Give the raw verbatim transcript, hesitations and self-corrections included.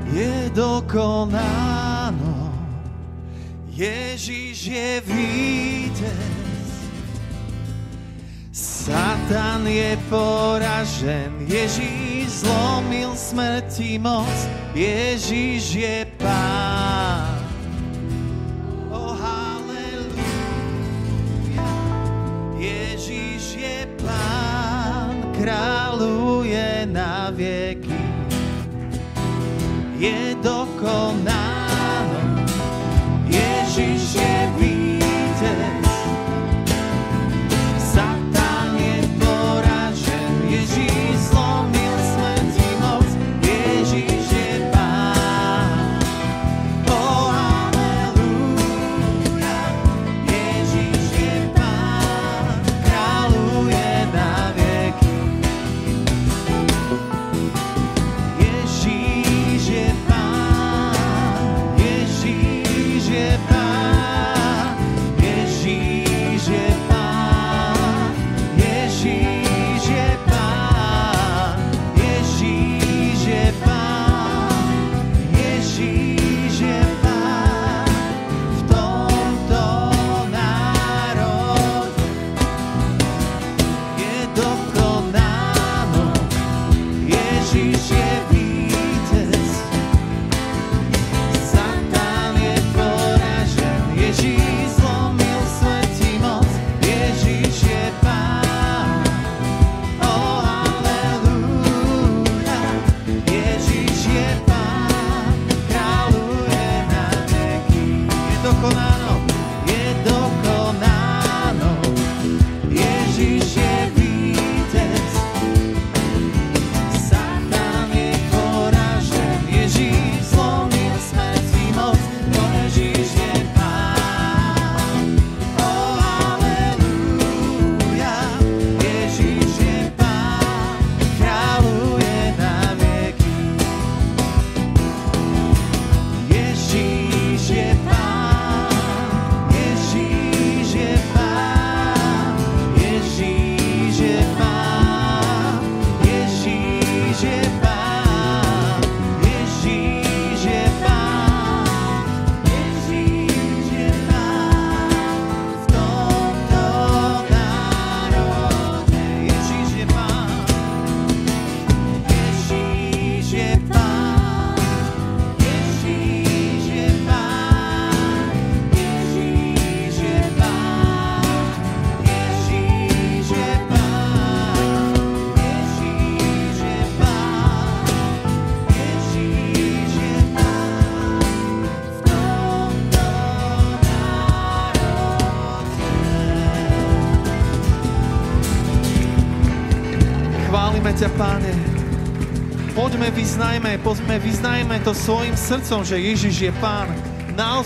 je dokonáno. Ježiš je víťaz, Satan je poražen, Ježiš zlomil smrti moc, Ježiš je Pán. Oh, halleluja, Ježiš je Pán, kráľuje na vieky. Je dokonáno, Ježiš je víťaz, Satan je poražen, Ježiš zlomil smrti moc, Ježiš je Pán. Oh, halleluja, Ježiš je Pán, kráľuje na vieky. Ježiš je Pán, Ježiš je Pán, Ježiš je Pán, Ježiš je Pán, Ježiš je Pán, Ježiš je Pán v tomto národe. Je dokonáno, Ježiš je víťaz, Satan je poražen, Ježiš zlomil smrti moc, Ježiš je Pán. Oh, halleluja, Ježiš je Pán, kráľuje na veky. Je dokonáno, je dokonáno, Ježiš je víťaz, Satan je poražen, Ježiš zlomil smrti moc, Ježiš je Pán. Oh, halleluja, Ježiš je Pán, kráľuje na veky. Ježiš je Pán, Ježiš je Pán, Ježiš je Pán, Ježiš je Pán, Ježiš je Pán, Ježiš je Pán v tomto národe. Ježiš je Pán, Ježiš je Pán, Ježiš je Pán, Ježiš je Pán, Ježiš je Pán, Ježiš je Pán, Ježiš je Pán v tomto národe. Chválime ťa, Páne. Poďme, vyznajme, poďme, vyznajme to svojim srdcom, že Ježiš je Pán. Naozaj